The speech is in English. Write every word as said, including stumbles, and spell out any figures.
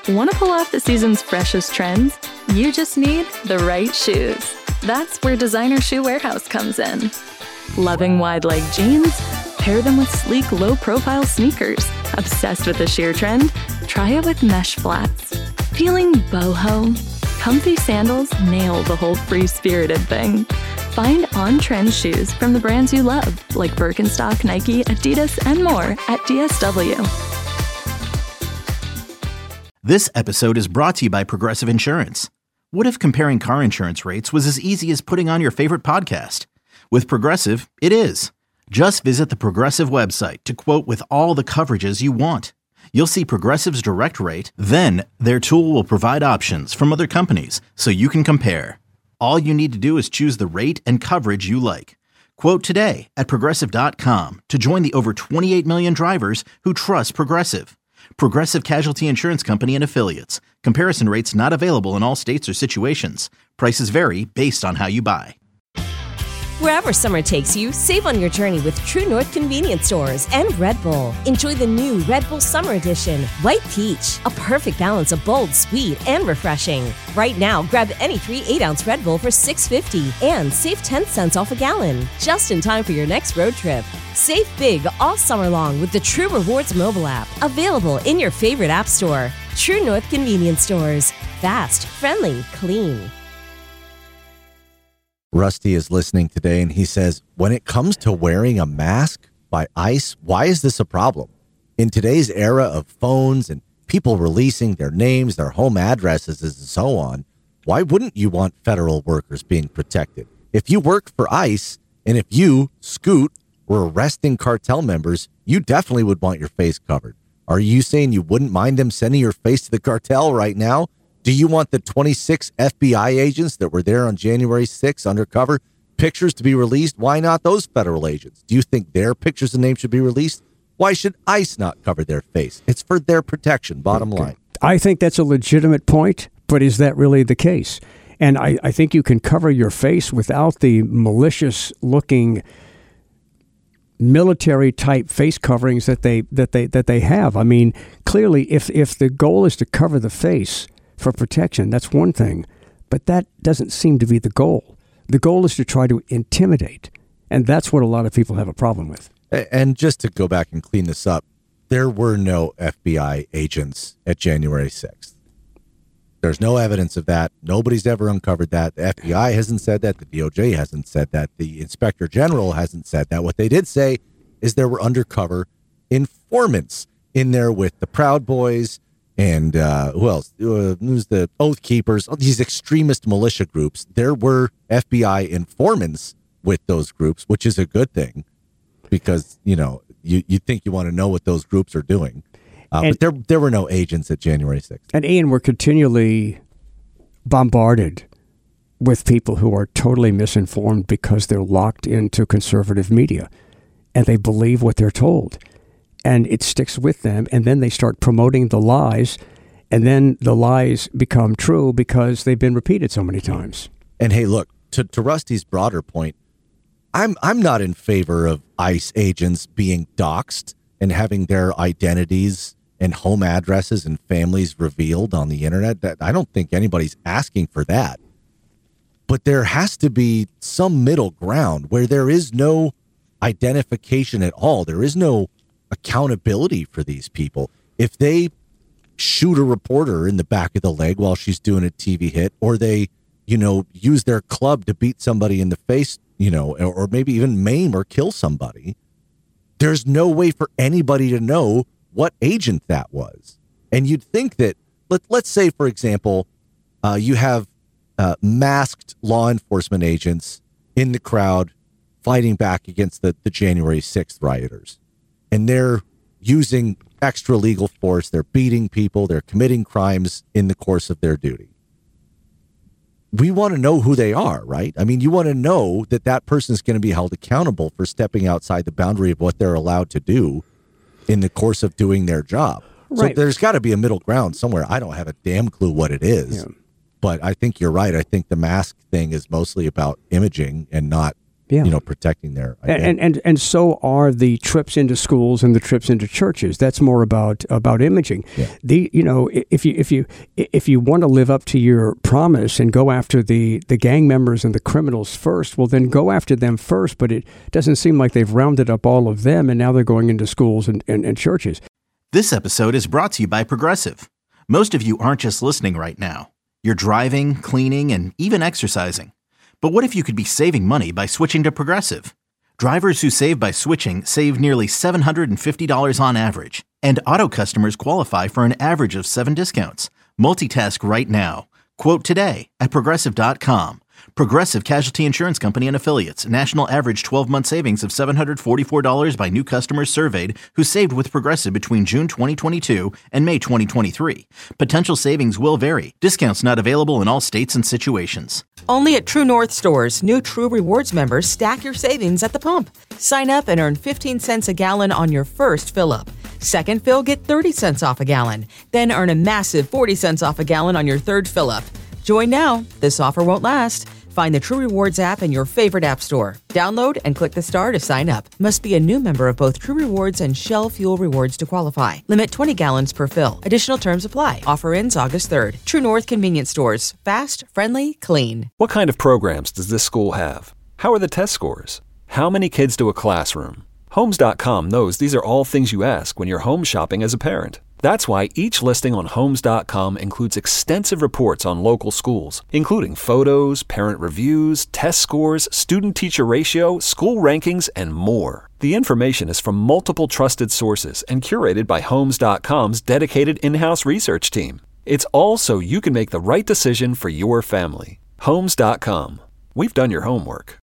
Want to pull off the season's freshest trends? You just need the right shoes. That's where Designer Shoe Warehouse comes in. Loving wide-leg jeans? Pair them with sleek, low-profile sneakers. Obsessed with the sheer trend? Try it with mesh flats. Feeling boho? Comfy sandals nail the whole free-spirited thing. Find on-trend shoes from the brands you love, like Birkenstock, Nike, Adidas, and more at D S W. This episode is brought to you by Progressive Insurance. What if comparing car insurance rates was as easy as putting on your favorite podcast? With Progressive, it is. Just visit the Progressive website to quote with all the coverages you want. You'll see Progressive's direct rate, then their tool will provide options from other companies so you can compare. All you need to do is choose the rate and coverage you like. Quote today at Progressive dot com to join the over twenty-eight million drivers who trust Progressive. Progressive Casualty Insurance Company and Affiliates. Comparison rates not available in all states or situations. Prices vary based on how you buy. Wherever summer takes you, save on your journey with True North Convenience Stores and Red Bull. Enjoy the new Red Bull Summer Edition, White Peach, a perfect balance of bold, sweet, and refreshing. Right now, grab any three eight-ounce Red Bull for six fifty and save ten cents off a gallon, just in time for your next road trip. Save big all summer long with the True Rewards mobile app, available in your favorite app store. True North Convenience Stores. Fast, friendly, clean. Rusty is listening today, and he says, when it comes to wearing a mask by ICE, why is this a problem? In today's era of phones and people releasing their names, their home addresses, and so on, why wouldn't you want federal workers being protected? If you work for ICE, and if you, Scoot, were arresting cartel members, you definitely would want your face covered. Are you saying you wouldn't mind them sending your face to the cartel right now? Do you want the twenty-six F B I agents that were there on January sixth undercover pictures to be released? Why not those federal agents? Do you think their pictures and names should be released? Why should ICE not cover their face? It's for their protection, bottom okay. line. I think that's a legitimate point, but is that really the case? And I, I think you can cover your face without the malicious-looking military-type face coverings that they that they that they have. I mean, clearly, if if the goal is to cover the face for protection, that's one thing, but that doesn't seem to be the goal. The goal is to try to intimidate, and that's what a lot of people have a problem with. And just to go back and clean this up, there were no F B I agents at January sixth. There's no evidence of that. Nobody's ever uncovered that. The F B I hasn't said that. The D O J hasn't said that. The Inspector General hasn't said that. What they did say is there were undercover informants in there with the Proud Boys, and uh, who else? Uh, who's the Oath Keepers? These extremist militia groups. There were F B I informants with those groups, which is a good thing because, you know, you, you think you want to know what those groups are doing. Uh, and, but there there were no agents at January sixth. And Ian, we're continually bombarded with people who are totally misinformed because they're locked into conservative media and they believe what they're told. And it sticks with them, and then they start promoting the lies, and then the lies become true because they've been repeated so many times. And hey, look, to, to Rusty's broader point, I'm I'm not in favor of ICE agents being doxxed and having their identities and home addresses and families revealed on the internet. That I don't think anybody's asking for that. But there has to be some middle ground where there is no identification at all. There is no accountability for these people. If they shoot a reporter in the back of the leg while she's doing a T V hit, or they, you know, use their club to beat somebody in the face, you know, or, or maybe even maim or kill somebody, there's no way for anybody to know what agent that was. And you'd think that, let, let's say, for example, uh, you have uh, masked law enforcement agents in the crowd fighting back against the, the January sixth rioters. And they're using extra legal force. They're beating people. They're committing crimes in the course of their duty. We want to know who they are, right? I mean, you want to know that that person is going to be held accountable for stepping outside the boundary of what they're allowed to do in the course of doing their job. Right. So there's got to be a middle ground somewhere. I don't have a damn clue what it is, yeah. But I think you're right. I think the mask thing is mostly about imaging and not Yeah. you know, protecting their identity. And, and and so are the trips into schools and the trips into churches. That's more about about imaging. Yeah. The you know if you if you if you want to live up to your promise and go after the, the gang members and the criminals first, well then go after them first. But it doesn't seem like they've rounded up all of them, and now they're going into schools and, and, and churches. This episode is brought to you by Progressive. Most of you aren't just listening right now. You're driving, cleaning, and even exercising. But what if you could be saving money by switching to Progressive? Drivers who save by switching save nearly seven hundred fifty dollars on average. And auto customers qualify for an average of seven discounts. Multitask right now. Quote today at Progressive dot com. Progressive Casualty Insurance Company and Affiliates. National average twelve-month savings of seven hundred forty-four dollars by new customers surveyed who saved with Progressive between June twenty twenty-two and May twenty twenty-three. Potential savings will vary. Discounts not available in all states and situations. Only at True North stores, new True Rewards members stack your savings at the pump. Sign up and earn fifteen cents a gallon on your first fill-up. Second fill, get thirty cents off a gallon. Then earn a massive forty cents off a gallon on your third fill-up. Join now. This offer won't last. Find the True Rewards app in your favorite app store. Download and click the star to sign up. Must be a new member of both True Rewards and Shell Fuel Rewards to qualify. Limit twenty gallons per fill. Additional terms apply. Offer ends August third. True North Convenience Stores. Fast, friendly, clean. What kind of programs does this school have? How are the test scores? How many kids do a classroom? Homes dot com knows these are all things you ask when you're home shopping as a parent. That's why each listing on Homes dot com includes extensive reports on local schools, including photos, parent reviews, test scores, student-teacher ratio, school rankings, and more. The information is from multiple trusted sources and curated by Homes dot com's dedicated in-house research team. It's all so you can make the right decision for your family. Homes dot com. We've done your homework.